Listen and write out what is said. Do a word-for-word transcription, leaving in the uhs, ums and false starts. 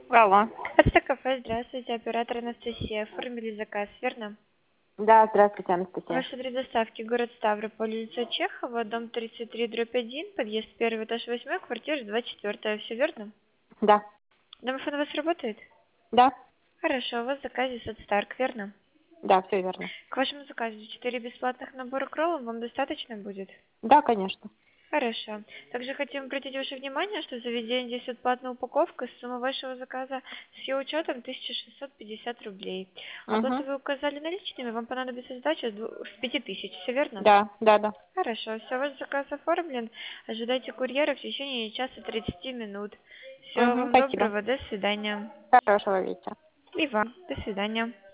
Алло. Это кафе, здравствуйте, оператор Анастасия. Оформили заказ, верно? Да, здравствуйте, Анастасия. Ваш адрес доставки, город Ставрополь, улица Чехова, дом тридцать три, дробь один, подъезд первый, этаж восьмой, квартира двадцать четыре. Все верно? Да. Домофон у вас работает? Да. Хорошо, у вас в заказе Садстарк, верно? Да, все верно. К вашему заказу четыре бесплатных набора кроллов вам достаточно будет? Да, конечно. Хорошо. Также хотим обратить ваше внимание, что в заведении действует платная упаковка. Сумма вашего заказа с ее учетом тысяча шестьсот пятьдесят рублей. Оплату Угу. вы указали наличными, вам понадобится сдача с дву- с пяти тысяч. Все верно? Да, да, да. Хорошо. Все, ваш заказ оформлен. Ожидайте курьера в течение часа тридцати минут. Всего Угу, вам спасибо. доброго. До свидания. Хорошего вечера. И вам. До свидания.